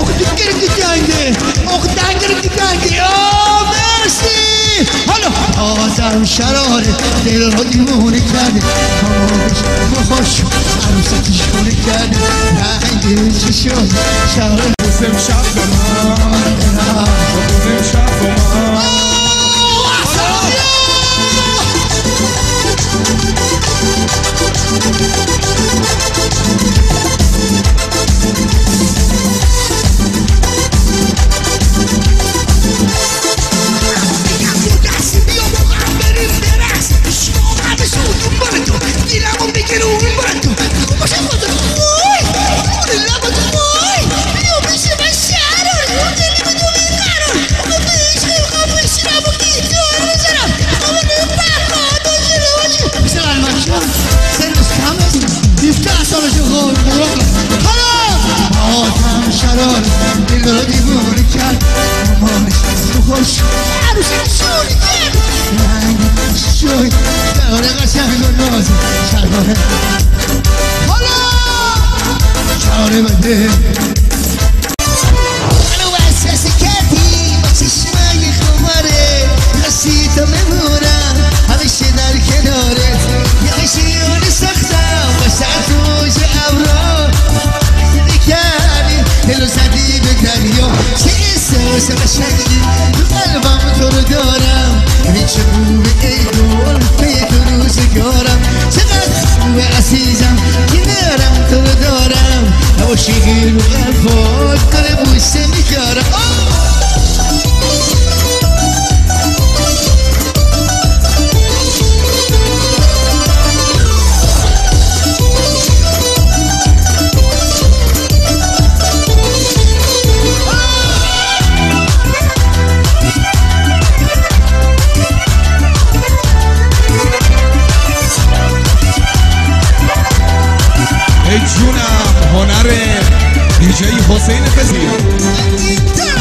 دیگر دیگنگه دنگر دیگنگه مرسی. حالا آزم شراره دل رو دیوونه کرده خاموش بخوش عروستش کنه کرده رنگ چشم شراره بوسم شب من بوسم شب من دل رو دیوونه کرد مامانش خوش عروسش شوری کرد رنگ شوی شراره قشنگ و نازی شراره حالا شراره بده منو وسوسه کردی با چشمای خماره راستی تا بمونم همیشه در کنارت یه شیون سختم وسط روز ابرا دلو زدی به دریا چه احساس قشنگی تو قلبم تو رو دارم ببین چه خوبه ای گل پی تو روزگارم چقدر خوبه عزیزم کنارم تو رو دارم عاشقی رو قلبات کنه بوسه میکارم جونم هنر دیجی حسین فزیر